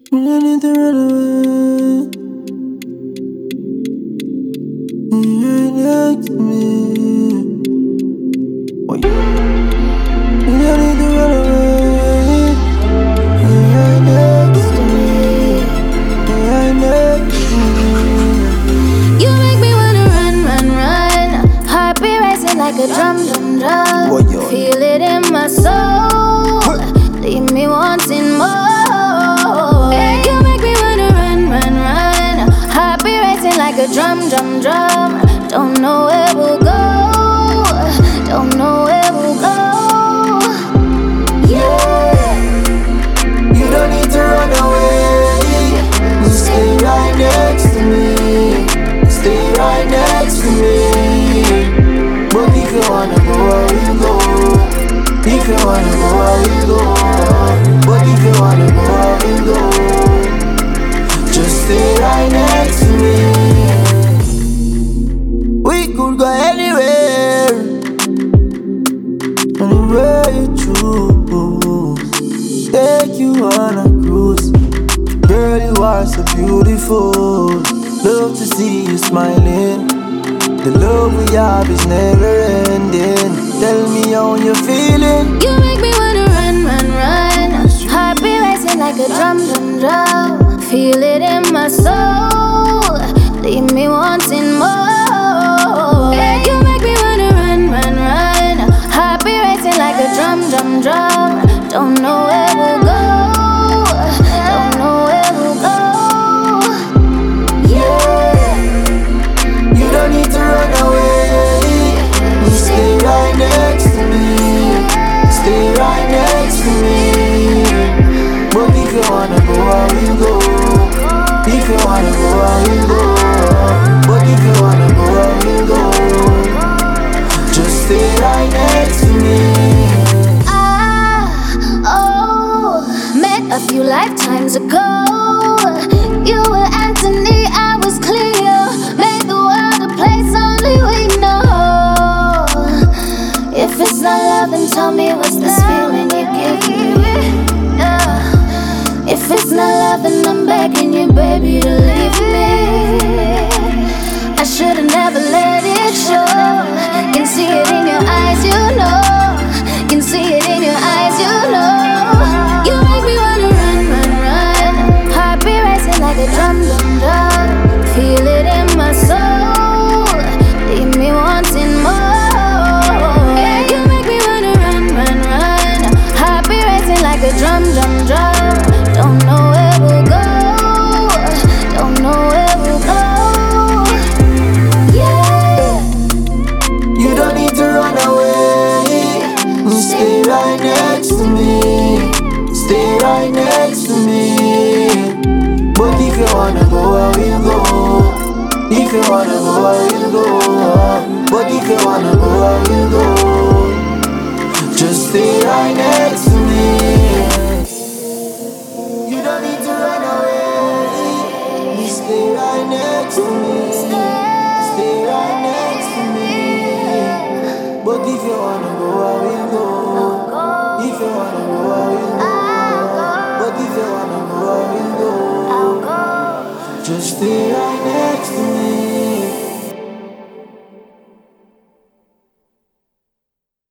You don't need to run away. You're right next to me. Why you don't need to run away. You're right next to me. You're right next to me. You make me wanna run, run, run. Heart be racing like a drum, drum, drum. What you? Feel it in my soul. Leave me wanting more. You make me wanna run, run, run. Heart be racing like a drum, drum, drum. Don't know where we'll go. Don't know where we'll go. Yeah. You don't need to run away. You stay right next to me. Stay right next to me. But if you wanna go, I will go. If you wanna go, I will go. But if you wanna go, I will go. Just stay right next to me. We could go anywhere, anywhere you choose. Take you on a cruise. Girl, you are so beautiful. Love to see you smiling. The love we have is never ending. Tell me how you're feeling. You make me wanna run, run, run. Heart be racing like a drum, drum, drum. Feel it in my soul. Leave me wanting more. You make me wanna run, run, run. Heart be racing like a drum, drum, drum. Don't know where we'll go. Don't know where we'll go. Yeah. You don't need to run away. You stay right next to me. Stay right next to me. But if you wanna go, I will go. If you wanna go, I will go. But if you wanna go, I will go. Just stay right next to me. Met a few lifetimes ago. You were Anthony, I was Cleo. Made the world a place only we know. If it's not love, then tell me what's this feeling you give me. If it's not love, then I'm begging you, baby, to leave me. I should've never let it show. Can see it in your eyes, you know. Can see it in your eyes, you know. You make me wanna run, run, run. Heart be racing like a drum, drum, drum. Feel it in my soul. Leave me wanting more. You make me wanna run, run, run. Heart be racing like a drum, drum, drum. Don't know where we'll go. Don't know where we'll go. Yeah. You don't need to run away. You stay right next to me. Stay right next to me. But if you wanna go, I will go. If you wanna go, I will go. But if you wanna go, I will go. Just stay right next to me. You don't need to run away. You stay right next to me. Stay right next to me. But if you wanna go, I will go.